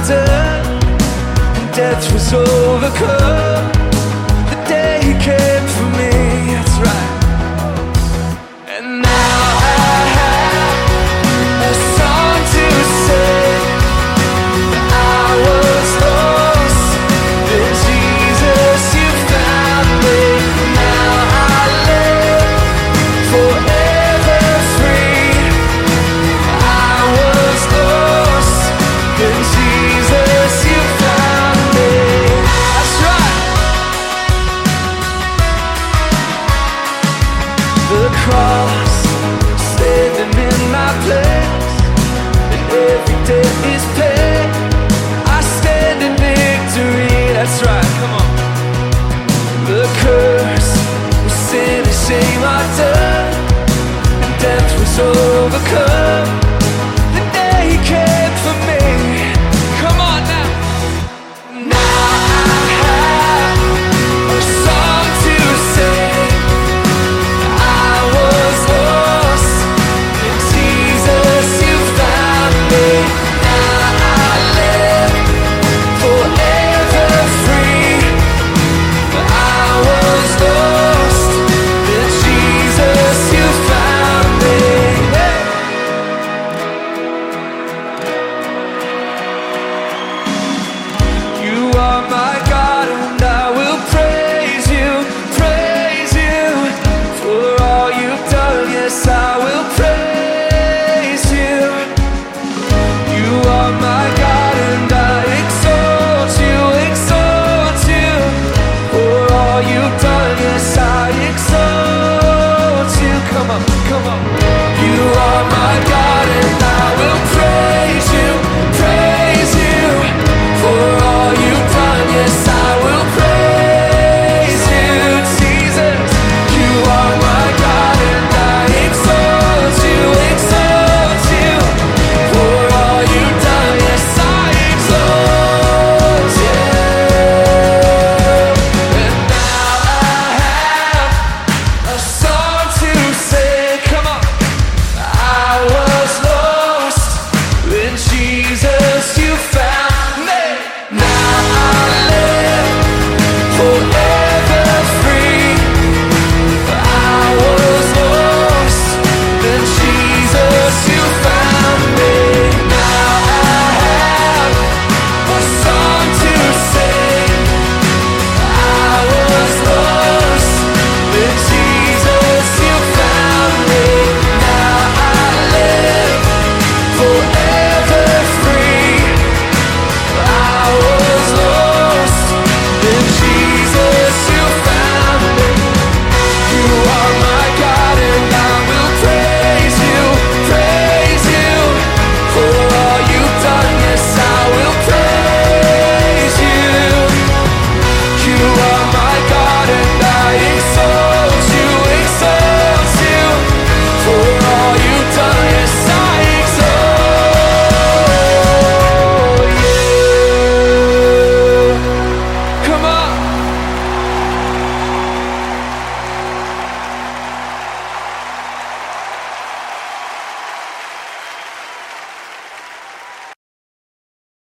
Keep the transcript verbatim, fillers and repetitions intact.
done, and death was overcome the day he came for me. That's right. And now I have a song to sing. I was lost, then Jesus, you found me. Now I live forever free. I was lost, then Jesus, you found me. That's right. The cross, standing in my place, and every day is paid. I stand in victory. That's right. Come on. The curse was sin and shame are done, and death was overcome